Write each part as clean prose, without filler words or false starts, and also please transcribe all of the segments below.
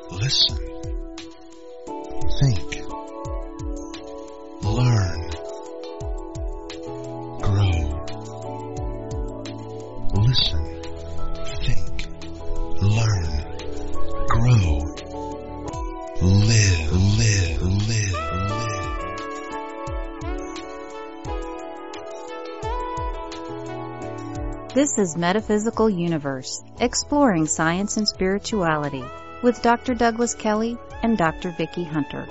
Listen. Think. Learn. Grow. Listen. Think. Learn. Grow. Live. This is Metaphysical Universe, exploring science and spirituality, with Dr. Douglas Kelly and Dr. Vicki Hunter.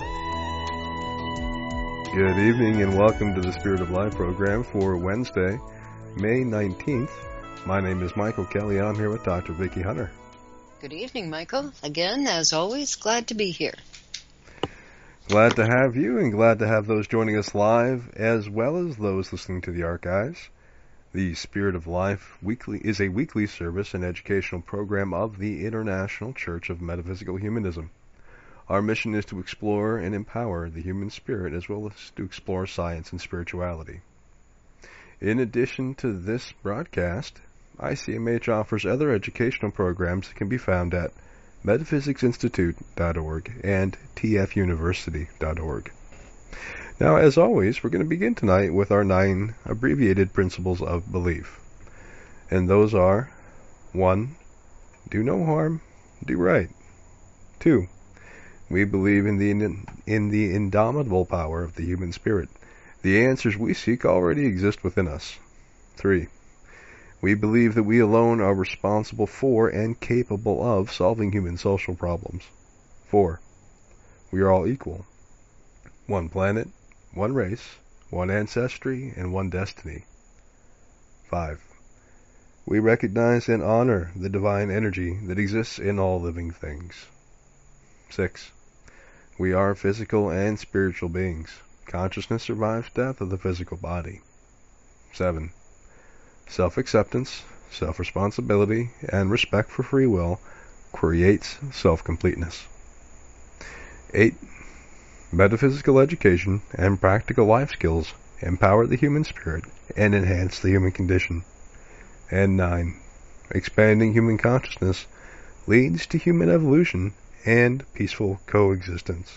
Good evening and welcome to the Spirit of Life program for Wednesday, May 19th. My name is Michael Kelly. I'm here with Dr. Vicki Hunter. Good evening, Michael. Again, as always, glad to be here. Glad to have you and glad to have those joining us live as well as those listening to the archives. The Spirit of Life is a weekly service and educational program of the International Church of Metaphysical Humanism. Our mission is to explore and empower the human spirit as well as to explore science and spirituality. In addition to this broadcast, ICMH offers other educational programs that can be found at metaphysicsinstitute.org and tfuniversity.org. Now, as always, we're going to begin tonight with our 9 abbreviated principles of belief. And those are 1. Do no harm, do right. 2. We believe in the indomitable power of the human spirit. The answers we seek already exist within us. 3. We believe that we alone are responsible for and capable of solving human social problems. 4. We are all equal. One planet, one race, one ancestry, and one destiny. 5. We recognize and honor the divine energy that exists in all living things. 6. We are physical and spiritual beings. Consciousness survives death of the physical body. 7. Self-acceptance, self-responsibility, and respect for free will creates self-completeness. 8. Metaphysical education and practical life skills empower the human spirit and enhance the human condition. And 9. Expanding human consciousness leads to human evolution and peaceful coexistence.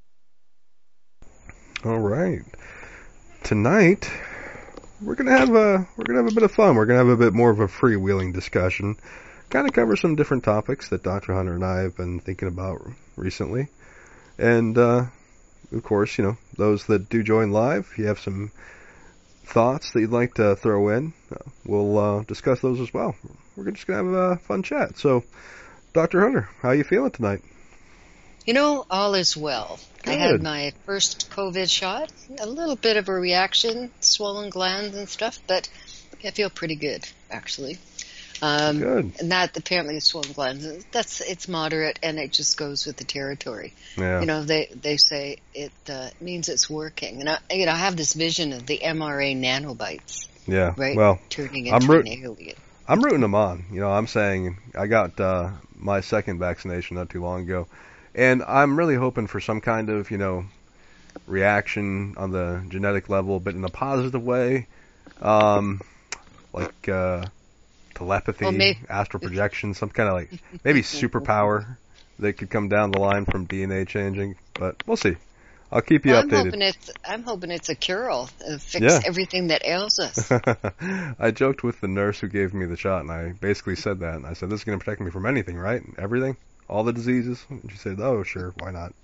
All right. Tonight we're gonna have a bit of fun. We're gonna have a bit more of a freewheeling discussion. Kind of cover some different topics that Dr. Hunter and I have been thinking about recently. And of course, those that do join live, if you have some thoughts that you'd like to throw in, we'll discuss those as well. We're just going to have a fun chat. So, Dr. Hunter, how are you feeling tonight? All is well. Good. I had my first COVID shot, a little bit of a reaction, swollen glands and stuff, but I feel pretty good, actually. Good. And that apparently is swollen glands. It's moderate, and it just goes with the territory. Yeah. They say it means it's working, and I have this vision of the mRNA nanobites. Yeah. Right. Well, turning into an alien. I'm rooting them on. I'm saying I got my second vaccination not too long ago, and I'm really hoping for some kind of reaction on the genetic level, but in a positive way, like. Telepathy, astral projection, some kind of maybe superpower that could come down the line from DNA changing, but we'll see. I'll keep you updated. I'm hoping it's a cure-all, fix everything that ails us. I joked with the nurse who gave me the shot, and I basically said that, and I said, this is going to protect me from anything, right? Everything? All the diseases? And she said, oh, sure, why not?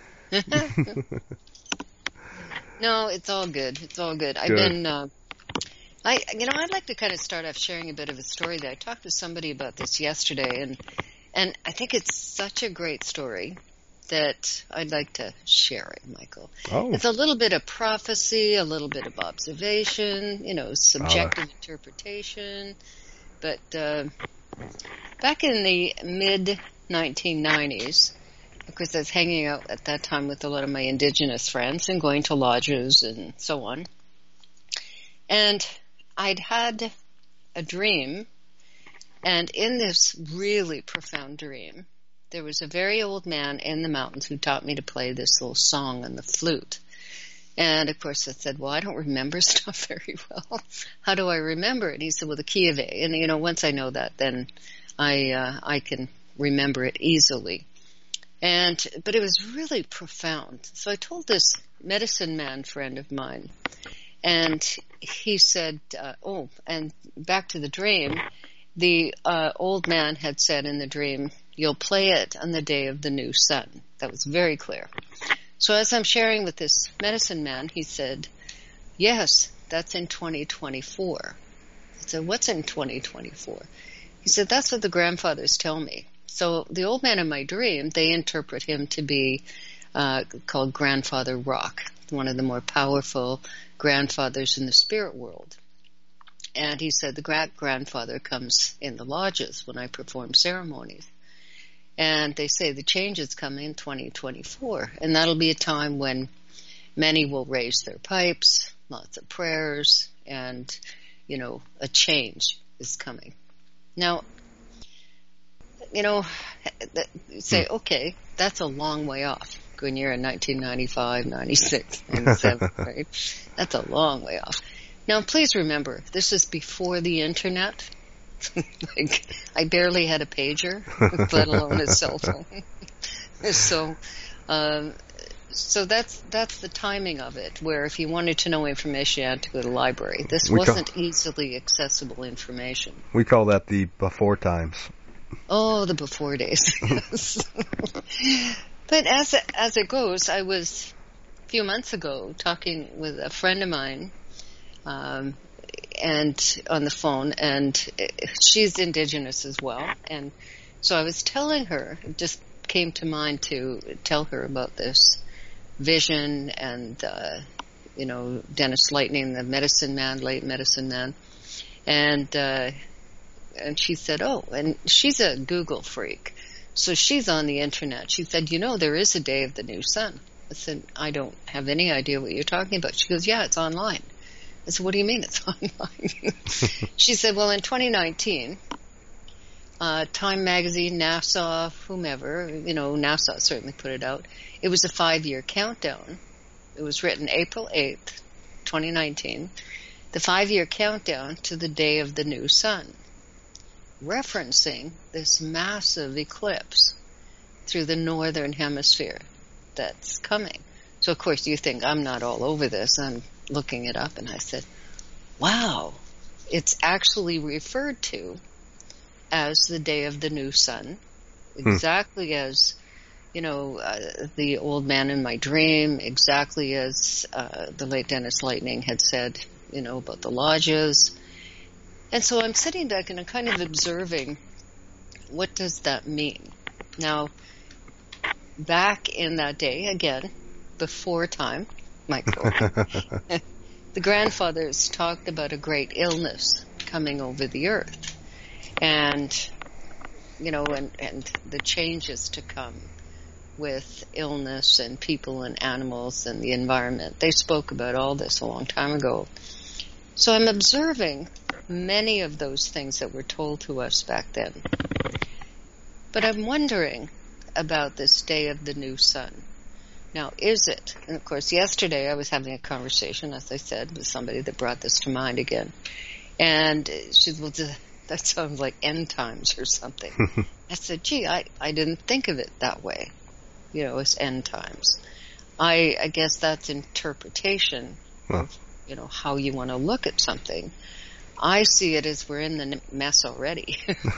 No, it's all good. It's all good. I've been... I'd like to kind of start off sharing a bit of a story that I talked to somebody about this yesterday, and I think it's such a great story that I'd like to share it, Michael. Oh. It's a little bit of prophecy, a little bit of observation, subjective interpretation, but back in the mid-1990s, of course I was hanging out at that time with a lot of my indigenous friends and going to lodges and so on, and I'd had a dream, and in this really profound dream, there was a very old man in the mountains who taught me to play this little song on the flute. And, of course, I said, well, I don't remember stuff very well. How do I remember it? And he said, well, the key of A. And, once I know that, then I can remember it easily. But it was really profound. So I told this medicine man friend of mine, and he said, and back to the dream, the old man had said in the dream, you'll play it on the day of the new sun. That was very clear. So as I'm sharing with this medicine man, he said, yes, that's in 2024. I said, what's in 2024? He said, that's what the grandfathers tell me. So the old man in my dream, they interpret him to be called Grandfather Rock, one of the more powerful grandfathers in the spirit world. And he said the grandfather comes in the lodges when I perform ceremonies. And they say the change is coming in 2024. And that'll be a time when many will raise their pipes, lots of prayers, and, a change is coming. Now, you say, okay, that's a long way off. When you're in 1995, 96, 97, right? That's a long way off. Now, please remember, this is before the internet. I barely had a pager, let alone a cell phone. So that's the timing of it, where if you wanted to know information, you had to go to the library. This wasn't easily accessible information. We call that the before times. Oh, the before days. Yes. But as it goes, I was a few months ago talking with a friend of mine, and on the phone, and she's Indigenous as well. And so I was telling her, it just came to mind to tell her about this vision and, Dennis Lightning, the medicine man, late medicine man. And she said, and she's a Google freak. So she's on the internet. She said, there is a day of the new sun. I said, I don't have any idea what you're talking about. She goes, yeah, it's online. I said, what do you mean it's online? She said, well, in 2019, Time Magazine, NASA, whomever, NASA certainly put it out. It was a 5-year countdown. It was written April 8th, 2019, the 5-year countdown to the day of the new sun, referencing this massive eclipse through the northern hemisphere that's coming. So, of course, you think I'm not all over this. I'm looking it up, and I said, wow, it's actually referred to as the day of the new sun, exactly as, the old man in my dream, exactly as the late Dennis Lightning had said, about the lodges. And so I'm sitting back and I'm kind of observing, what does that mean? Now, back in that day, again, before time, Michael, the grandfathers talked about a great illness coming over the earth. And, and the changes to come with illness and people and animals and the environment. They spoke about all this a long time ago. So I'm observing many of those things that were told to us back then. But I'm wondering about this day of the new sun. Now, is it? And of course, yesterday I was having a conversation, as I said, with somebody that brought this to mind again. And she said, well, that sounds like end times or something. I said, gee, I didn't think of it that way, as end times. I guess that's interpretation of, how you want to look at something. I see it as we're in the mess already.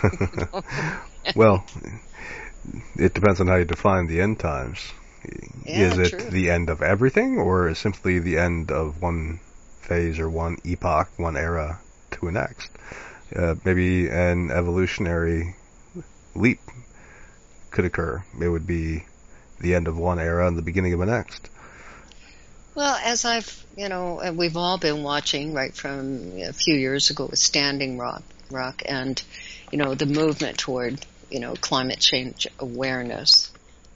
Well, it depends on how you define the end times. Yeah, is it true. The end of everything, or is simply the end of one phase or one epoch, one era to the next? Maybe an evolutionary leap could occur. It would be the end of one era and the beginning of the next. Well, as we've all been watching right from a few years ago with Standing Rock and, the movement toward, climate change awareness,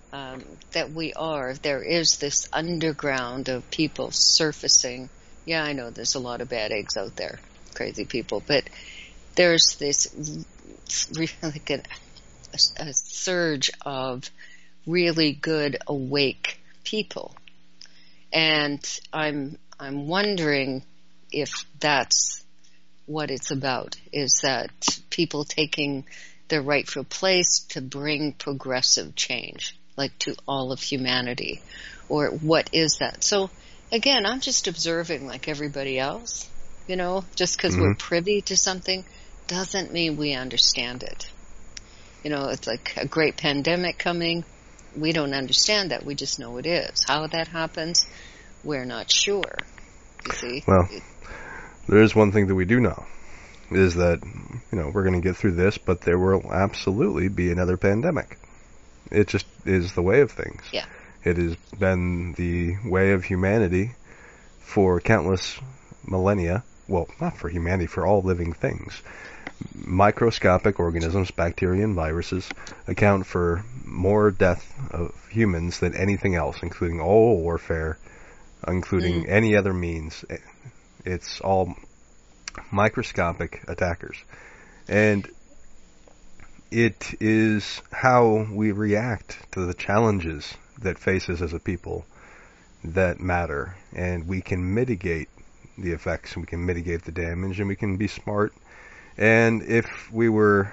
that there is this underground of people surfacing. Yeah, I know there's a lot of bad eggs out there, crazy people, but there's this really a surge of really good awake people. And I'm wondering if that's what it's about, is that people taking their rightful place to bring progressive change. like to all of humanity, or what is that? So again, I'm just observing like everybody else, just because we're privy to something doesn't mean we understand it. It's like a great pandemic coming. We don't understand that. We just know it is. How that happens, we're not sure. You see? Well, there is one thing that we do know, is that, we're going to get through this, but there will absolutely be another pandemic. It just is the way of things. Yeah. It has been the way of humanity for countless millennia. Well, not for humanity, for all living things. Microscopic organisms, bacteria and viruses, account for more death of humans than anything else, including all warfare, including any other means. It's all microscopic attackers. And it is how we react to the challenges that face us as a people that matter. And we can mitigate the effects, and we can mitigate the damage, and we can be smart. And if we were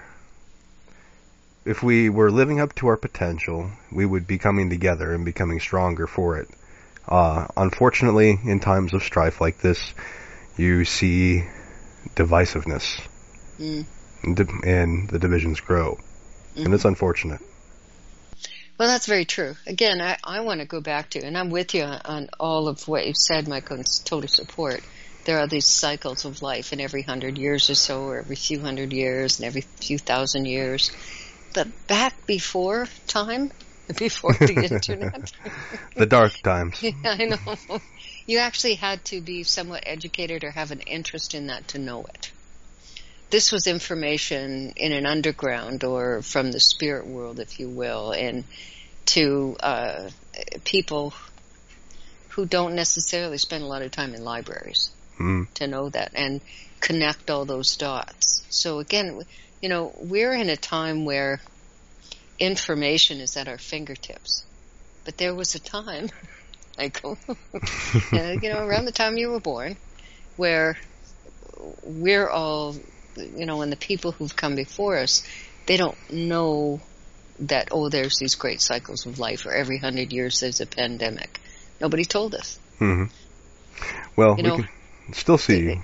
living up to our potential, we would be coming together and becoming stronger for it. Unfortunately, in times of strife like this, you see divisiveness, and the divisions grow, and it's unfortunate. Well, that's very true. Again, I want to go back to, and I'm with you on all of what you've said, Michael, and total support. There are these cycles of life, and every 100 years or so, or every few hundred years, and every few thousand years. But back before time, before the internet. The dark times. Yeah, I know. You actually had to be somewhat educated or have an interest in that to know it. This was information in an underground or from the spirit world, if you will, and to people who don't necessarily spend a lot of time in libraries to know that and connect all those dots. So again, we're in a time where information is at our fingertips. But there was a time, Michael, around the time you were born, where we're all, and the people who've come before us, they don't know that, there's these great cycles of life, or every 100 years there's a pandemic. Nobody told us. Well, we can still see,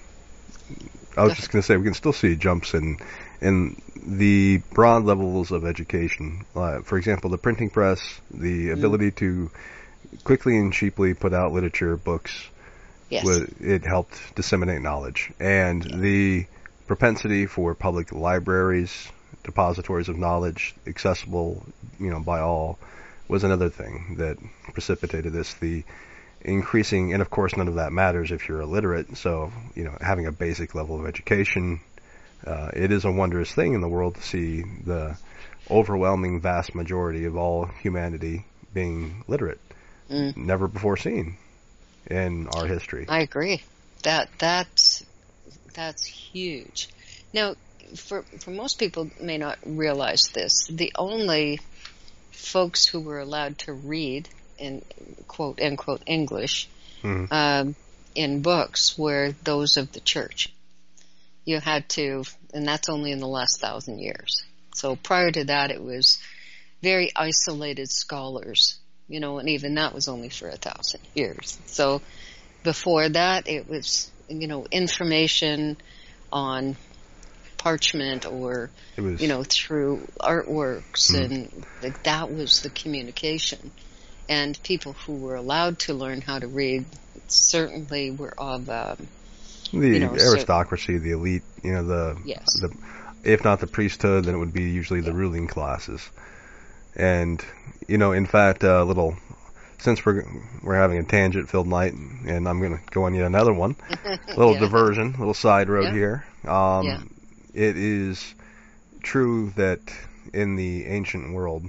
I was just going to say, we can still see jumps in the broad levels of education. For example, the printing press, the ability to quickly and cheaply put out literature, books, it helped disseminate knowledge. And the propensity for public libraries, depositories of knowledge, accessible, by all, was another thing that precipitated this. The increasing, and of course none of that matters if you're illiterate, so, having a basic level of education, it is a wondrous thing in the world to see the overwhelming vast majority of all humanity being literate. Never before seen in our history. I agree. That's huge. Now, for most people may not realize this, the only folks who were allowed to read in quote unquote English in books were those of the church. You had to, and that's only in the last 1,000 years. So prior to that, it was very isolated scholars, and even that was only for 1,000 years. So before that, it was, information on parchment or, through artworks, and that was the communication. And people who were allowed to learn how to read certainly were of the aristocracy, the elite, the if not the priesthood, then it would be usually the ruling classes. And in fact, since we're having a tangent-filled night, and I'm going to go on yet another one, little diversion, little side road here. It is true that in the ancient world,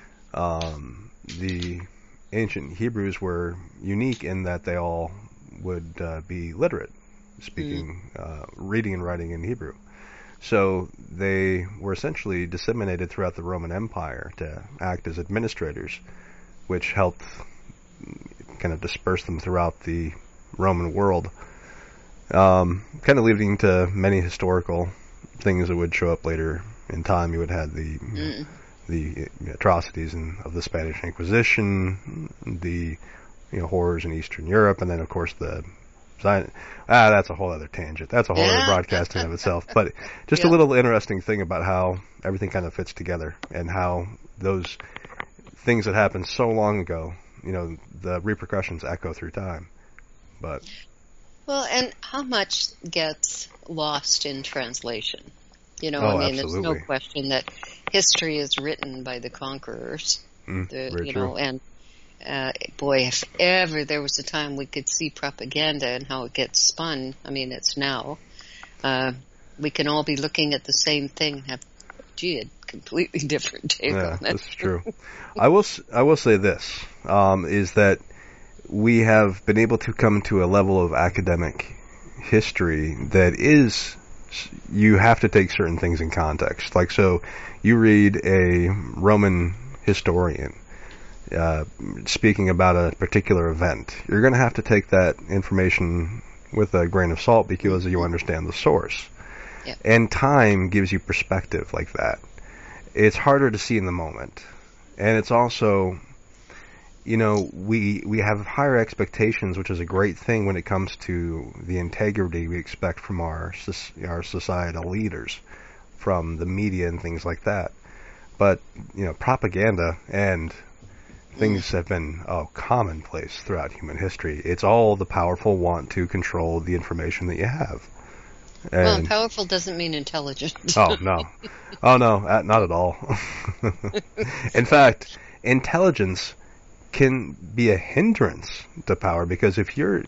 the ancient Hebrews were unique in that they all would be literate, speaking, reading and writing in Hebrew. So they were essentially disseminated throughout the Roman Empire to act as administrators, which helped kind of disperse them throughout the Roman world, kind of leading to many historical things that would show up later in time. You would have the the atrocities of the Spanish Inquisition, the horrors in Eastern Europe, and then of course the that's a whole other tangent. That's a whole other broadcast in of itself. But just a little interesting thing about how everything kind of fits together, and how those things that happened so long ago, the repercussions echo through time. But and how much gets lost in translation? Absolutely. There's no question that history is written by the conquerors. Very true. And boy, if ever there was a time we could see propaganda and how it gets spun, it's now. We can all be looking at the same thing and have, a completely different take on it. That's true. I will say this, is that we have been able to come to a level of academic history that is, you have to take certain things in context. Like, so you read a Roman historian speaking about a particular event, you're going to have to take that information with a grain of salt because you understand the source. Yep. And time gives you perspective like that. It's harder to see in the moment. And it's also, we have higher expectations, which is a great thing when it comes to the integrity we expect from our societal leaders, from the media and things like that. But, propaganda and things have been commonplace throughout human history. It's all the powerful want to control the information that you have. And powerful doesn't mean intelligent. Oh, no, not at all. In fact, intelligence can be a hindrance to power, because if you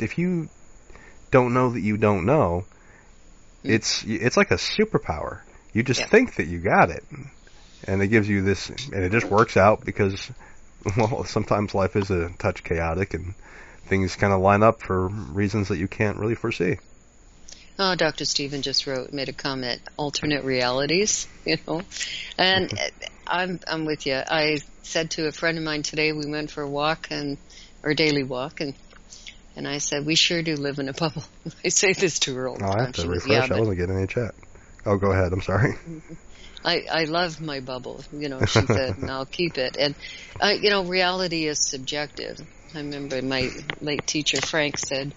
don't know that you don't know, it's like a superpower. You just think that you got it, and it gives you this, and it just works out because, sometimes life is a touch chaotic and things kind of line up for reasons that you can't really foresee. Oh, Dr. Stephen just made a comment, alternate realities, and I'm with you. I said to a friend of mine today, we went for a walk, our daily walk, and I said, we sure do live in a bubble. I say this to her all the time. I have to refresh. I wasn't getting any chat. Oh, go ahead. I'm sorry. I love my bubble, she said, and I'll keep it. And, reality is subjective. I remember my late teacher, Frank, said,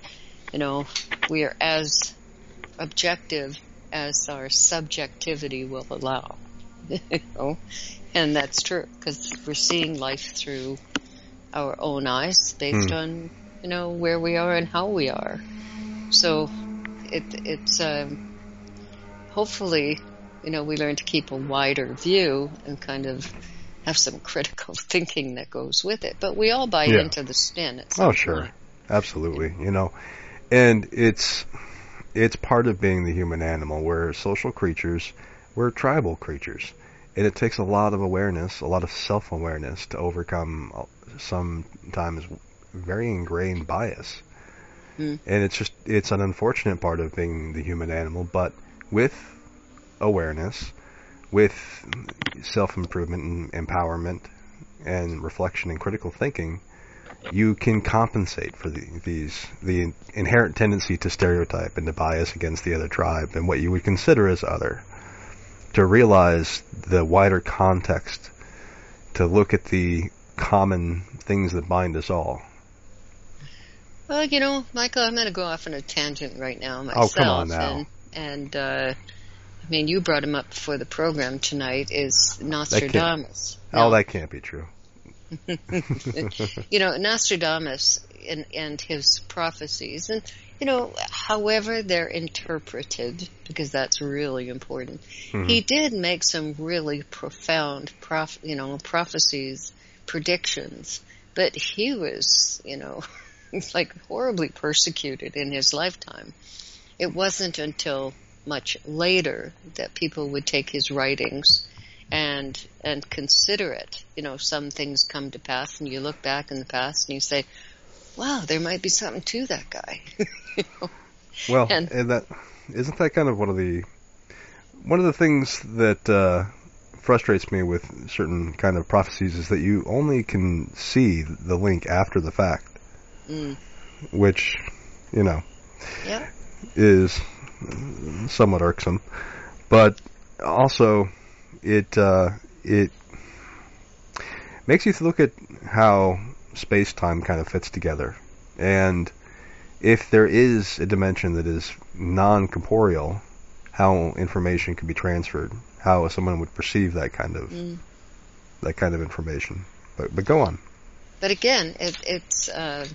we are as objective as our subjectivity will allow. And that's true, because we're seeing life through our own eyes based on, where we are and how we are. So it's hopefully, we learn to keep a wider view and kind of have some critical thinking that goes with it. But we all buy into the spin at some point. Sure. Absolutely. And it's part of being the human animal. We're social creatures. We're tribal creatures. And it takes a lot of awareness, a lot of self-awareness to overcome sometimes very ingrained bias. And it's an unfortunate part of being the human animal, but with awareness, with self-improvement and empowerment and reflection and critical thinking, you can compensate for the inherent tendency to stereotype and to bias against the other tribe and what you would consider as other. To realize the wider context, to look at the common things that bind us all. Well, Michael, I'm going to go off on a tangent right now myself. Oh, come on now. And you brought him up for the program tonight, is Nostradamus. That can't be true. Nostradamus and his prophecies, and however they're interpreted, because that's really important. He did make some really profound prophecies, predictions, but he was horribly persecuted in his lifetime. It wasn't until much later that people would take his writings and consider it. Some things come to pass, and you look back in the past and you say, wow, there might be something to that guy. Well, and that isn't that kind of one of the things that frustrates me with certain kind of prophecies, is that you only can see the link after the fact, which is somewhat irksome, but also it makes you look at how space-time kind of fits together. And if there is a dimension that is non-corporeal, how information can be transferred, how someone would perceive that kind of information. But go on. But again, it's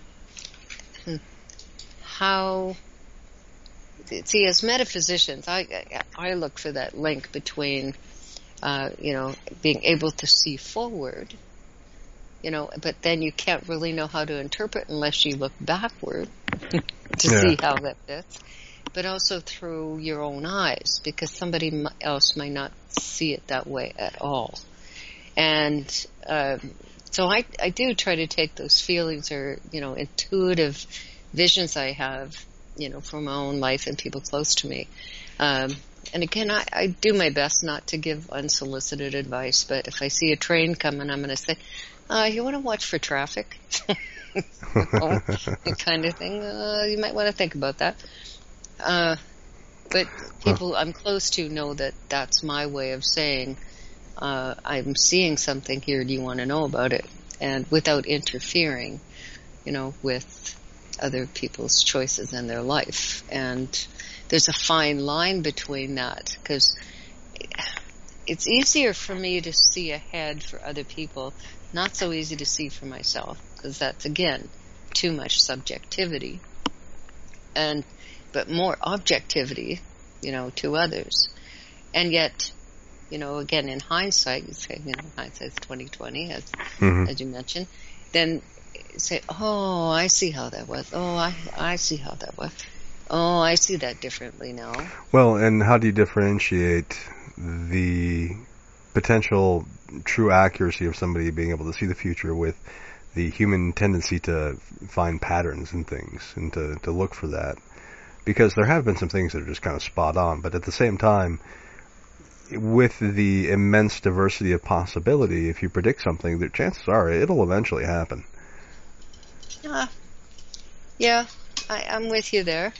how. See, as metaphysicians, I look for that link between, being able to see forward, but then you can't really know how to interpret unless you look backward to see how that fits, but also through your own eyes, because somebody else might not see it that way at all. And so I do try to take those feelings or, intuitive visions I have, from my own life and people close to me. And again, I do my best not to give unsolicited advice, but if I see a train coming, I'm going to say, you want to watch for traffic? That kind of thing. You might want to think about that. But people I'm close to know that that's my way of saying, I'm seeing something here, do you want to know about it? And without interfering, with other people's choices in their life. And there's a fine line between that, because it's easier for me to see ahead for other people, not so easy to see for myself, because that's, again, too much subjectivity, but more objectivity, to others. And yet, again, in hindsight, you say, hindsight's 20/20, as you mentioned, then say, oh, I see how that was. Oh, I see how that was. Oh, I see that differently now. Well, and how do you differentiate the potential true accuracy of somebody being able to see the future with the human tendency to find patterns in things and to look for that? Because there have been some things that are just kind of spot on, but at the same time, with the immense diversity of possibility, if you predict something, the chances are it'll eventually happen. Yeah, I'm with you there.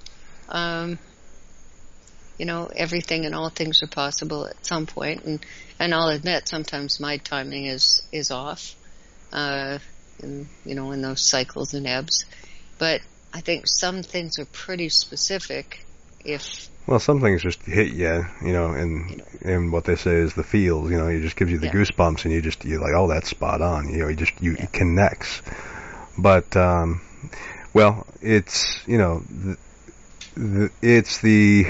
Everything and all things are possible at some point, and I'll admit sometimes my timing is off, in those cycles and ebbs. But I think some things are pretty specific. Well, some things just hit you, and what they say is the feels, it just gives you the goosebumps, and you're like, oh, that's spot on, it connects. But, it's, it's the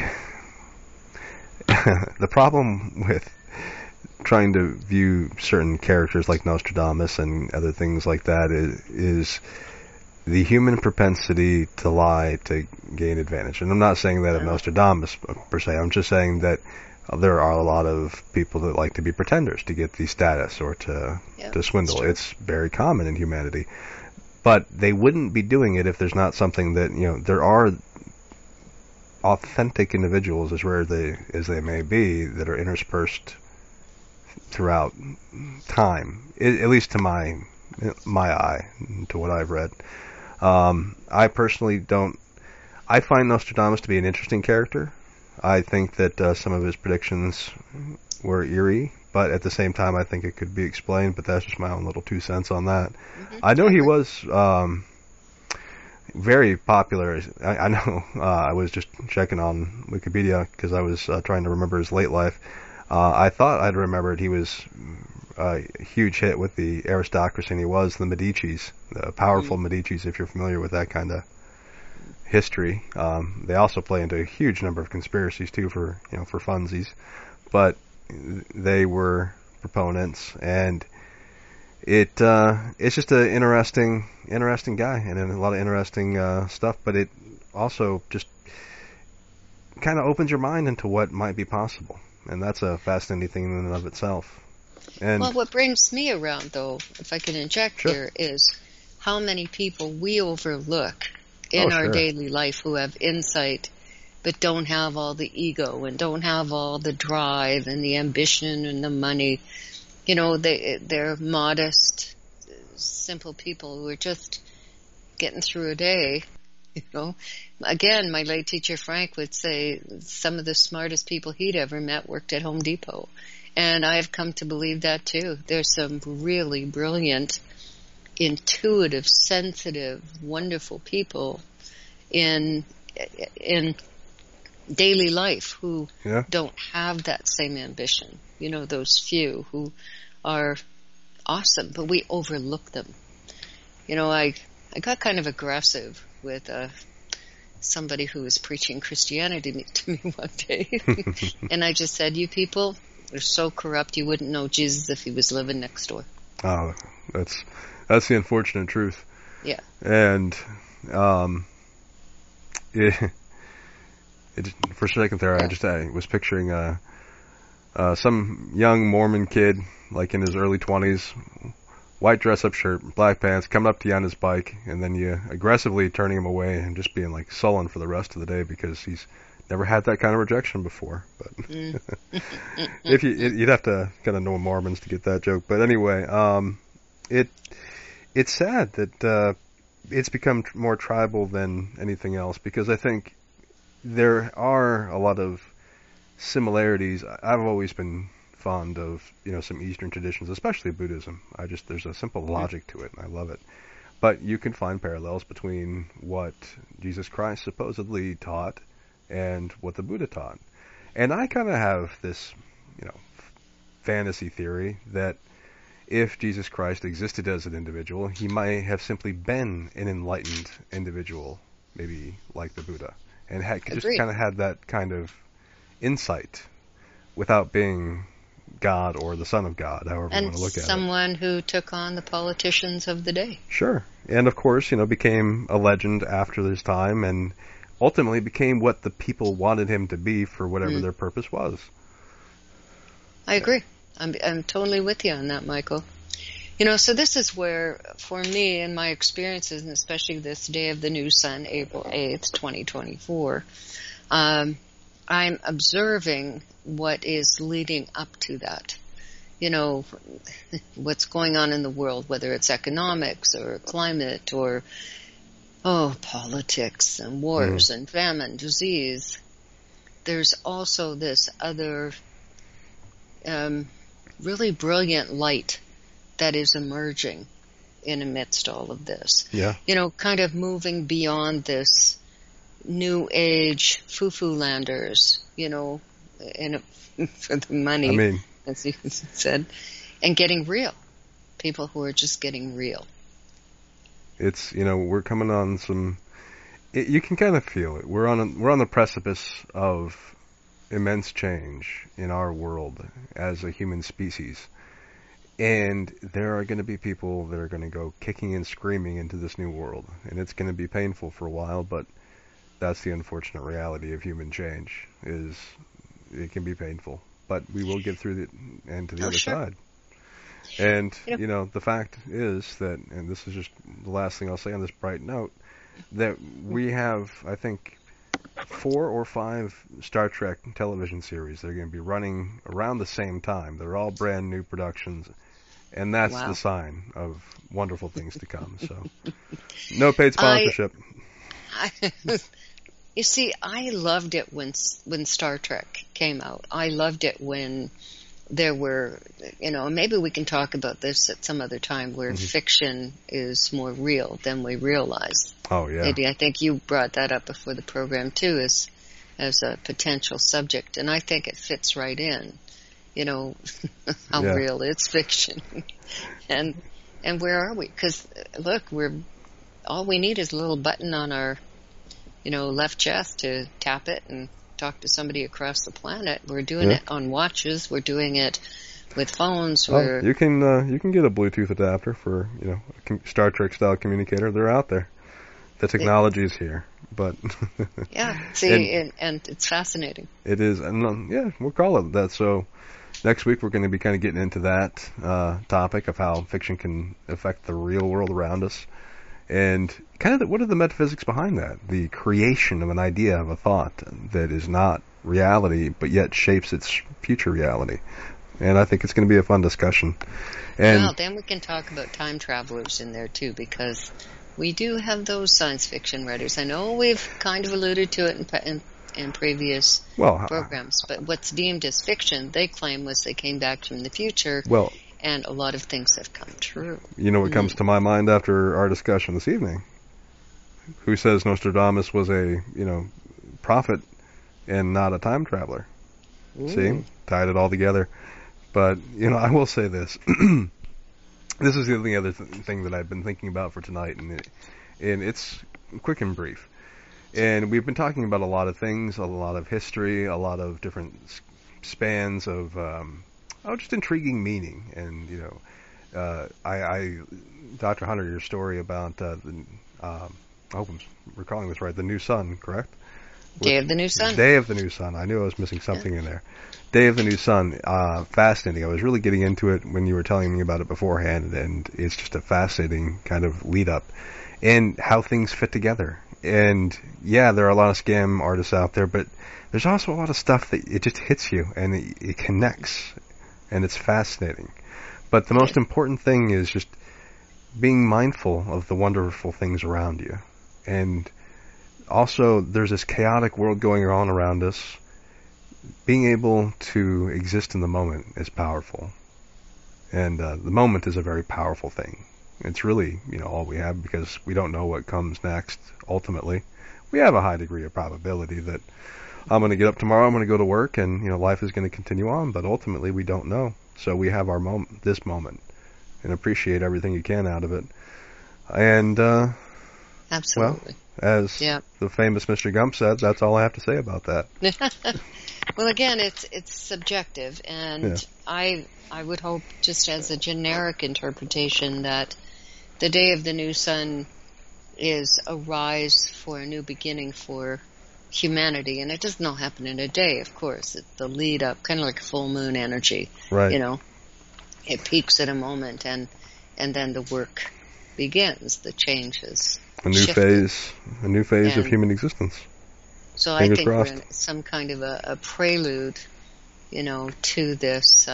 problem with trying to view certain characters like Nostradamus and other things like that is the human propensity to lie to gain advantage. And I'm not saying that of Nostradamus per se. I'm just saying that there are a lot of people that like to be pretenders to get the status or to swindle. It's very common in humanity. But they wouldn't be doing it if there's not something that, there are authentic individuals, as rare as they may be, that are interspersed throughout time, at least to my eye, to what I've read. I personally I find Nostradamus to be an interesting character. I think that some of his predictions were eerie, but at the same time I think it could be explained, but that's just my own little 2 cents on that. Mm-hmm. I know he was very popular. I know I was just checking on Wikipedia because I was trying to remember his late life. I thought I'd remembered he was a huge hit with the aristocracy, and he was the Medicis, the powerful Medicis, if you're familiar with that kind of history. They also play into a huge number of conspiracies too for funsies, but they were proponents, and it's just an interesting guy and a lot of interesting stuff, but it also just kind of opens your mind into what might be possible, and that's a fascinating thing in and of itself. And what brings me around, though, if I can inject here, is how many people we overlook in our daily life who have insight but don't have all the ego and don't have all the drive and the ambition and the money. They're modest, simple people who are just getting through a day. Again, my late teacher Frank would say some of the smartest people he'd ever met worked at Home Depot. And I've come to believe that too. There's some really brilliant, intuitive, sensitive, wonderful people in daily life who don't have that same ambition. You know, those few who are awesome, but we overlook them. You know, I got kind of aggressive with somebody who was preaching Christianity to me one day. And I just said, you people are so corrupt you wouldn't know Jesus if he was living next door. Oh, that's the unfortunate truth. Yeah. And for a second there, I was picturing some young Mormon kid, like in his early 20s, white dress-up shirt, black pants, coming up to you on his bike, and then you aggressively turning him away and just being like sullen for the rest of the day because he's never had that kind of rejection before. But if you'd have to kind of know Mormons to get that joke. But anyway, it's sad that it's become more tribal than anything else, because I think there are a lot of similarities. I've always been fond of, some Eastern traditions, especially Buddhism. There's a simple logic to it, and I love it. But you can find parallels between what Jesus Christ supposedly taught and what the Buddha taught. And I kind of have this, fantasy theory that if Jesus Christ existed as an individual, he might have simply been an enlightened individual, maybe like the Buddha, and just kind of had that kind of insight without being God or the Son of God, however you want to look at it. And someone who took on the politicians of the day. Sure. And of course, became a legend after his time and ultimately became what the people wanted him to be for whatever their purpose was. I agree. I'm totally with you on that, Michael. So this is where, for me and my experiences, and especially this day of the new sun, April 8th, 2024, I'm observing what is leading up to that. What's going on in the world, whether it's economics or climate or, politics and wars and famine, disease. There's also this other really brilliant light that is emerging in amidst all of this. Yeah. Kind of moving beyond this new age foo-foo landers, for the money, as you said, and getting real. People who are just getting real. It's, we're coming on some, you can kind of feel it. We're on the precipice of immense change in our world as a human species. And there are going to be people that are going to go kicking and screaming into this new world. And it's going to be painful for a while, but that's the unfortunate reality of human change, is it can be painful. But we will get through it and to the other side. And, the fact is that, and this is just the last thing I'll say on this bright note, that we have, I think, 4 or 5 Star Trek television series that are going to be running around the same time. They're all brand new productions, and that's the sign of wonderful things to come. So, no paid sponsorship. You see, I loved it when Star Trek came out. I loved it when there were, maybe we can talk about this at some other time, where fiction is more real than we realize. Oh, yeah. Maybe I think you brought that up before the program, too, as a potential subject. And I think it fits right in, how real is fiction. and where are we? Because, look, all we need is a little button on our left chest to tap it and talk to somebody across the planet. We're doing it on watches. We're doing it with phones. You can get a Bluetooth adapter for a Star Trek style communicator. They're out there. The technology is here, but see, and it's fascinating. It is, and we'll call it that. So next week we're going to be kind of getting into that topic of how fiction can affect the real world around us. And kind of what are the metaphysics behind that? The creation of an idea, of a thought that is not reality, but yet shapes its future reality. And I think it's going to be a fun discussion. And then we can talk about time travelers in there too, because we do have those science fiction writers. I know we've kind of alluded to it in previous programs. But what's deemed as fiction, they claim, was they came back from the future, and a lot of things have come true. You know what comes to my mind after our discussion this evening? Who says Nostradamus was a, prophet and not a time traveler? Ooh. See? Tied it all together. But, I will say this. This is the only other thing that I've been thinking about for tonight, and it's quick and brief. And we've been talking about a lot of things, a lot of history, a lot of different spans of just intriguing meaning. And, Dr. Hunter, your story about I hope I'm recalling this right, the new sun, correct? Day of the New Sun. Day of the New Sun. I knew I was missing something in there. Day of the New Sun. Fascinating. I was really getting into it when you were telling me about it beforehand, and it's just a fascinating kind of lead up and how things fit together. And yeah, there are a lot of scam artists out there, but there's also a lot of stuff that it just hits you and it connects, and it's fascinating. But the most important thing is just being mindful of the wonderful things around you. And also, there's this chaotic world going on around us. Being able to exist in the moment is powerful. And the moment is a very powerful thing. It's really, all we have, because we don't know what comes next, ultimately. We have a high degree of probability that I'm going to get up tomorrow, I'm going to go to work, and, life is going to continue on. But ultimately, we don't know. So we have our moment, this moment, and appreciate everything you can out of it. And, absolutely. Well, as the famous Mr. Gump said, that's all I have to say about that. Well, again, it's subjective, and I would hope, just as a generic interpretation, that the Day of the New Sun is a rise for a new beginning for humanity, and it does not happen in a day, of course. It's the lead up, kind of like full moon energy. Right. It peaks at a moment, and then the work begins, the changes. A new phase of human existence. So Fingers I think crossed. We're in some kind of a prelude, to this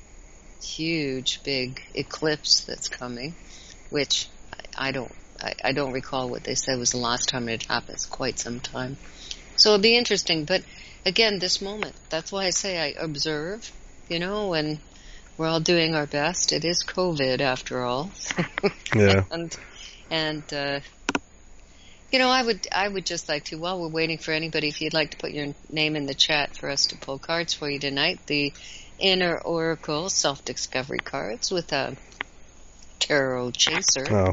huge, big eclipse that's coming, which I don't recall what they said was the last time it happened. It's quite some time. So it'll be interesting. But again, this moment, that's why I say I observe, and we're all doing our best. It is COVID after all. Yeah. and I would just like to, while we're waiting for anybody, if you'd like to put your name in the chat for us to pull cards for you tonight, the Inner Oracle Self-Discovery cards with a Tarot Chaser. Oh.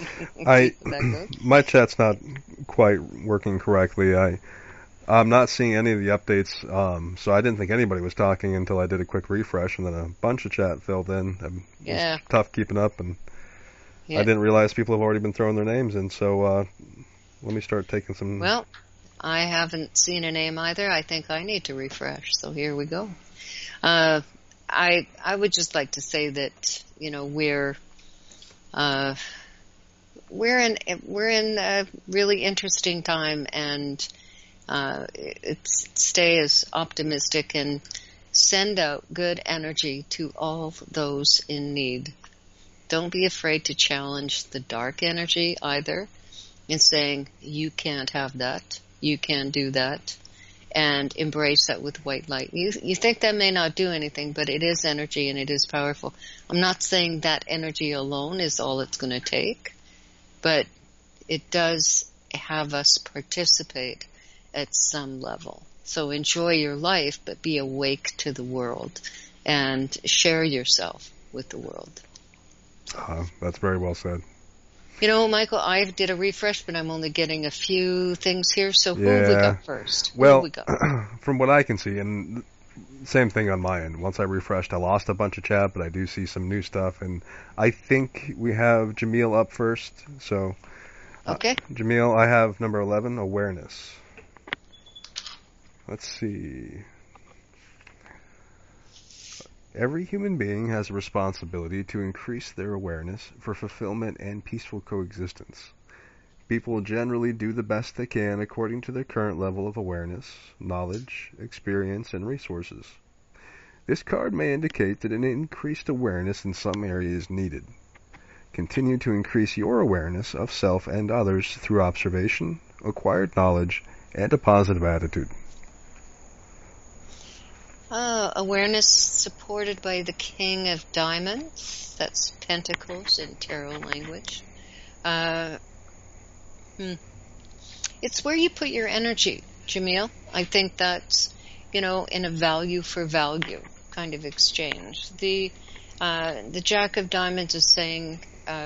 My chat's not quite working correctly. I'm not seeing any of the updates, so I didn't think anybody was talking until I did a quick refresh, and then a bunch of chat filled in. It was tough keeping up, and I didn't realize people have already been throwing their names in, so let me start taking some... Well, I haven't seen a name either. I think I need to refresh, so here we go. I would just like to say that, we're in a really interesting time, and stay as optimistic and send out good energy to all those in need. Don't be afraid to challenge the dark energy either, in saying, you can't have that, you can't do that, and embrace that with white light. You think that may not do anything, but it is energy and it is powerful. I'm not saying that energy alone is all it's going to take, but it does have us participate at some level. So enjoy your life, but be awake to the world and share yourself with the world. That's very well said. Michael, I did a refresh, but I'm only getting a few things here. So who have we got first? Well, from what I can see, and same thing on my end. Once I refreshed, I lost a bunch of chat, but I do see some new stuff. And I think we have Jamil up first. So, okay. Jamil, I have number 11, awareness. Let's see. Every human being has a responsibility to increase their awareness for fulfillment and peaceful coexistence. People generally do the best they can according to their current level of awareness, knowledge, experience, and resources. This card may indicate that an increased awareness in some area is needed. Continue to increase your awareness of self and others through observation, acquired knowledge, and a positive attitude. Awareness supported by the King of Diamonds. That's Pentacles in tarot language. It's where you put your energy, Jamil. I think that's, in a value for value kind of exchange. The Jack of Diamonds is saying,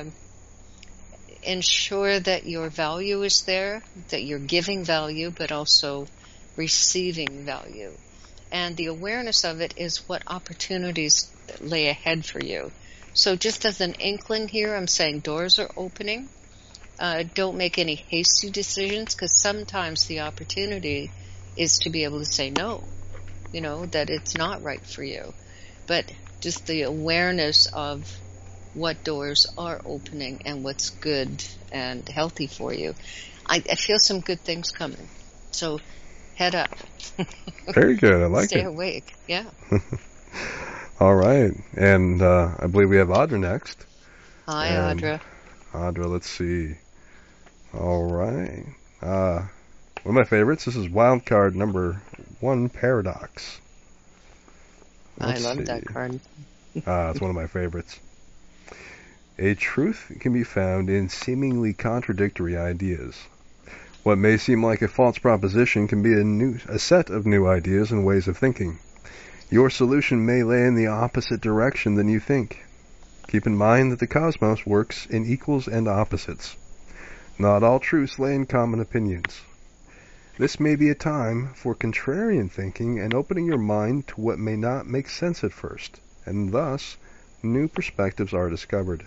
ensure that your value is there, that you're giving value, but also receiving value. And the awareness of it is what opportunities lay ahead for you. So just as an inkling here, I'm saying doors are opening. Don't make any hasty decisions, because sometimes the opportunity is to be able to say no, that it's not right for you. But just the awareness of what doors are opening and what's good and healthy for you. I feel some good things coming. So head up. Very good. I like it. Stay awake. Yeah. All right. And I believe we have Audra next. Hi, Audra. Audra, let's see. All right. One of my favorites. This is wild card number 1, Paradox. I love that card. It's one of my favorites. A truth can be found in seemingly contradictory ideas. What may seem like a false proposition can be a set of new ideas and ways of thinking. Your solution may lay in the opposite direction than you think. Keep in mind that the cosmos works in equals and opposites. Not all truths lay in common opinions. This may be a time for contrarian thinking and opening your mind to what may not make sense at first, and thus new perspectives are discovered.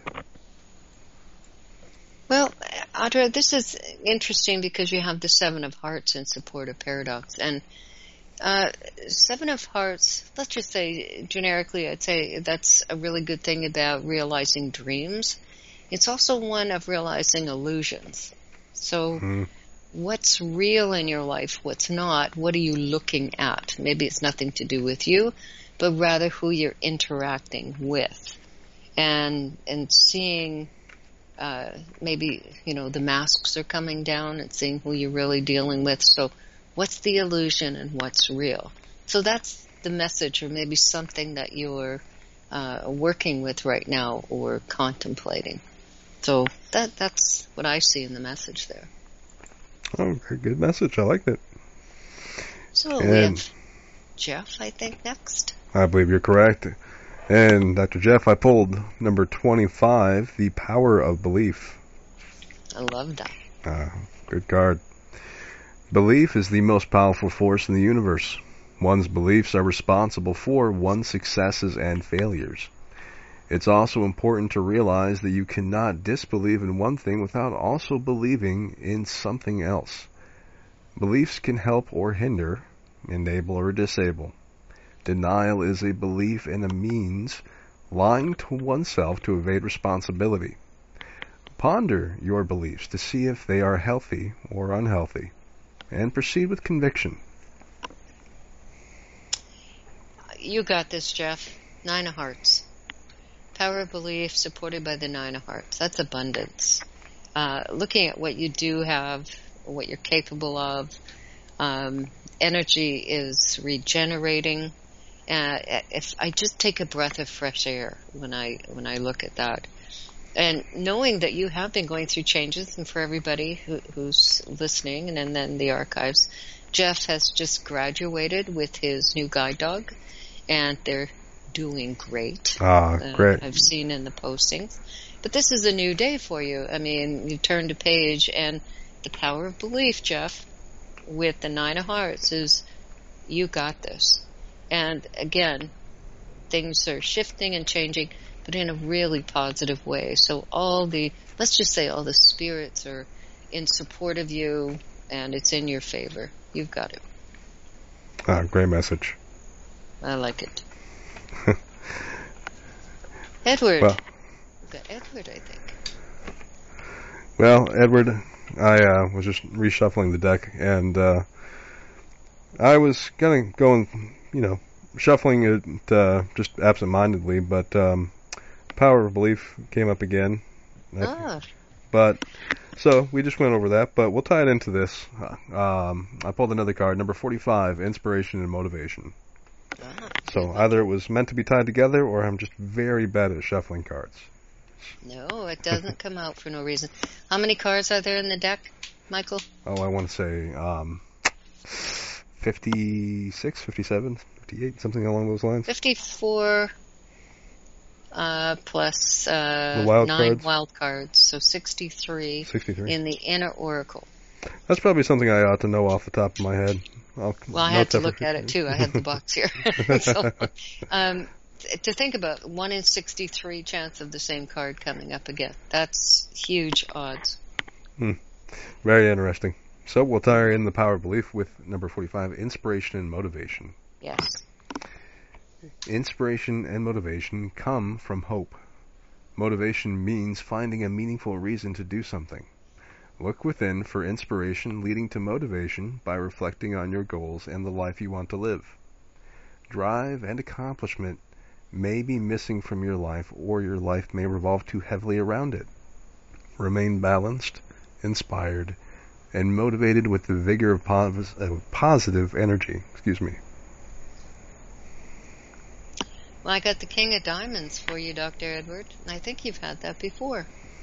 Well, Audra, this is interesting because you have the 7 of Hearts in support of Paradox. And 7 of Hearts, let's just say, generically, I'd say that's a really good thing about realizing dreams. It's also one of realizing illusions. So what's real in your life, what's not, what are you looking at? Maybe it's nothing to do with you, but rather who you're interacting with. And seeing... maybe, the masks are coming down and seeing who you're really dealing with. So what's the illusion and what's real? So that's the message, or maybe something that you're working with right now or contemplating. So that's what I see in the message there. Oh, very good message. I liked it. So we have Jeff, I think, next. I believe you're correct. And Dr. Jeff, I pulled number 25, The Power of Belief. I love that. Good card. Belief is the most powerful force in the universe. One's beliefs are responsible for one's successes and failures. It's also important to realize that you cannot disbelieve in one thing without also believing in something else. Beliefs can help or hinder, enable or disable. Denial is a belief and a means, lying to oneself to evade responsibility. Ponder your beliefs to see if they are healthy or unhealthy, and proceed with conviction. You got this, Jeff. 9 of Hearts. Power of belief supported by the 9 of Hearts. That's abundance. Looking at what you do have, what you're capable of. Energy is regenerating. If I just take a breath of fresh air when I look at that, and knowing that you have been going through changes, and for everybody who's listening, and then the archives, Jeff has just graduated with his new guide dog, and they're doing great. Great. I've seen in the postings. But this is a new day for you. I mean, you turned a page, and the power of belief, Jeff, with the 9 of Hearts is, you got this. And again, things are shifting and changing, but in a really positive way. So let's just say all the spirits are in support of you, and it's in your favor. You've got it. Great message. I like it. Edward. Well, We've got Edward, I think. Well, Edward, I was just reshuffling the deck, and I was kind of going, shuffling it just absent-mindedly, but Power of Belief came up again. But so we just went over that, but we'll tie it into this. I pulled another card, number 45, Inspiration and Motivation. So either it was meant to be tied together, or I'm just very bad at shuffling cards. No, it doesn't come out for no reason. How many cards are there in the deck, Michael? Oh, I want to say 56, 57, 58, something along those lines. 54 plus The wild 9 cards. wild cards, so 63 63. in the inner oracle. That's probably something I ought to know off the top of my head. Well, I had to look at it too. I had the box here. So, to think about 1 in 63 chance of the same card coming up again. That's huge odds. Very interesting. So we'll tie in the power of belief with number 45, inspiration and motivation. Yes. Inspiration and motivation come from hope. Motivation means finding a meaningful reason to do something. Look within for inspiration leading to motivation by reflecting on your goals and the life you want to live. Drive and accomplishment may be missing from your life, or your life may revolve too heavily around it. Remain balanced, inspired, and motivated with the vigor of positive energy. Well, I got the King of Diamonds for you, Dr. Edward. I think you've had that before.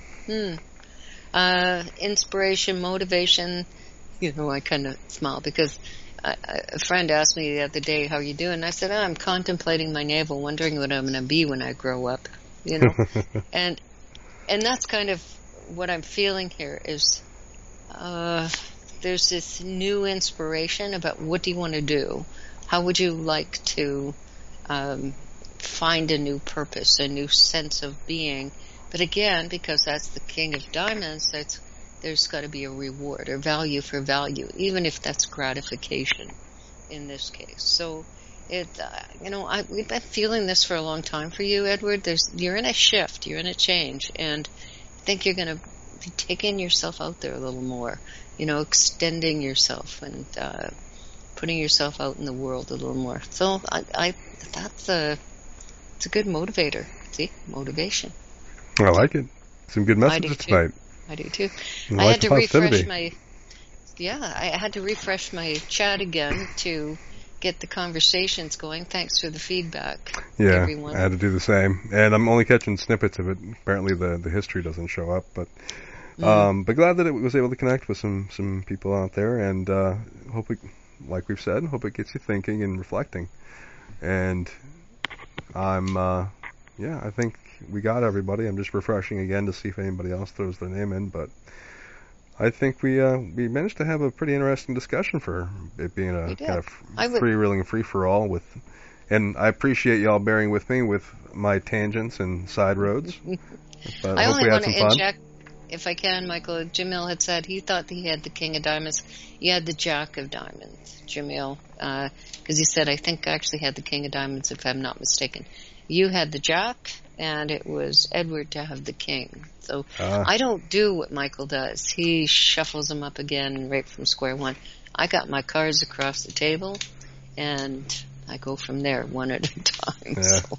Inspiration, motivation. I kind of smile because a friend asked me the other day, how you doing? And I said, I'm contemplating my navel, wondering what I'm going to be when I grow up. And that's kind of what I'm feeling here is there's this new inspiration about what do you want to do? How would you like to find a new purpose, a new sense of being? But again, because that's the King of Diamonds, there's got to be a reward or value for value, even if that's gratification in this case. So we've been feeling this for a long time for you, Edward. You're in a shift, you're in a change, and I think you're going to be taking yourself out there a little more, extending yourself and putting yourself out in the world a little more. So it's a good motivator. See, motivation. I like it. Some good messages tonight. I do too. I had to refresh I had to refresh my chat again to get the conversations going. Thanks for the feedback, everyone. I had to do the same. And I'm only catching snippets of it. Apparently the history doesn't show up, but glad that it was able to connect with some people out there, and hope it, like we've said, hope it gets you thinking and reflecting. And I think we got everybody. I'm just refreshing again to see if anybody else throws their name in, but I think we managed to have a pretty interesting discussion for it being a kind of free-reeling free-for-all and I appreciate y'all bearing with me with my tangents and side roads. But I only want to inject, if I can, Michael. Jamil had said he thought that he had the King of Diamonds. You had the Jack of Diamonds, Jamil, because he said, I think I actually had the King of Diamonds, if I'm not mistaken. You had the Jack, and it was Edward to have the King. So I don't do what Michael does. He shuffles them up again right from square one. I got my cards across the table, and I go from there one at a time. So,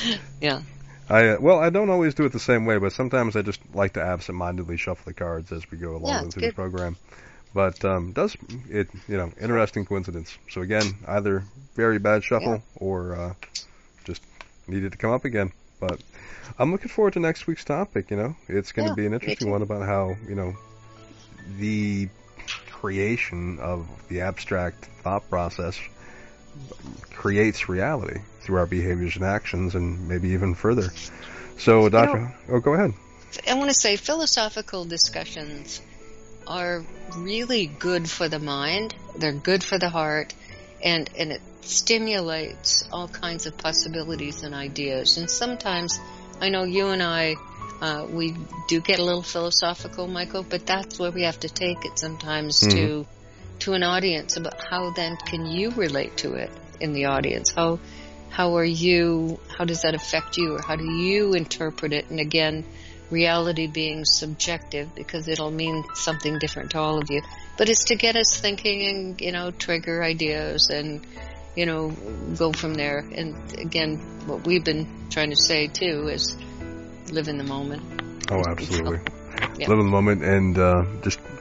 I don't always do it the same way, but sometimes I just like to absent-mindedly shuffle the cards as we go along through the program. But interesting coincidence. So again, either very bad shuffle or just needed to come up again. But I'm looking forward to next week's topic. It's going to be an interesting one about how the creation of the abstract thought process creates reality through our behaviors and actions, and maybe even further. So, Doctor, go ahead. I want to say philosophical discussions are really good for the mind. They're good for the heart, and it stimulates all kinds of possibilities and ideas. And sometimes, I know you and I, we do get a little philosophical, Michael, but that's where we have to take it sometimes to an audience about how then can you relate to it in the audience? How does that affect you, or how do you interpret it? And again, reality being subjective, because it'll mean something different to all of you. But it's to get us thinking and, trigger ideas and, go from there. And again, what we've been trying to say too is live in the moment. Oh, absolutely. Live in the moment and just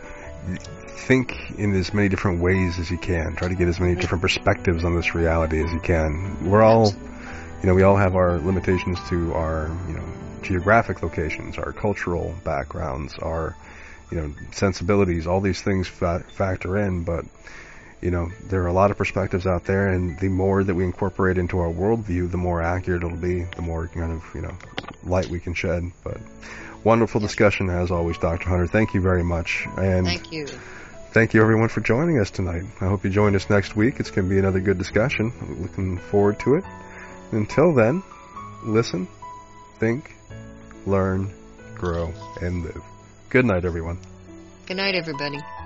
think in as many different ways as you can. Try to get as many different perspectives on this reality as you can. We're all, we all have our limitations to our, geographic locations, our cultural backgrounds, our, sensibilities. All these things factor in, but there are a lot of perspectives out there, and the more that we incorporate into our worldview, the more accurate it'll be, the more kind of, light we can shed. But wonderful discussion as always, Dr. Hunter. Thank you very much. And thank you. Thank you everyone for joining us tonight. I hope you join us next week. It's going to be another good discussion. I'm looking forward to it. Until then, listen, think, learn, grow, and live. Good night, everyone. Good night, everybody.